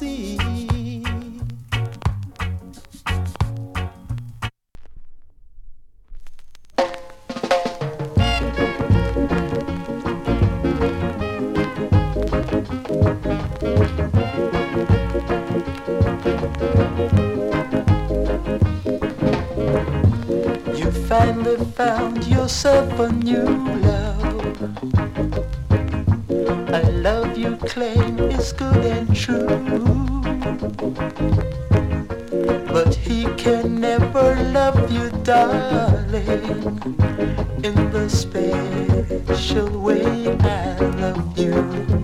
see. You finally found yourself a new love, a love you claim is good and true, but he can never love you, darling, in the special way I love you.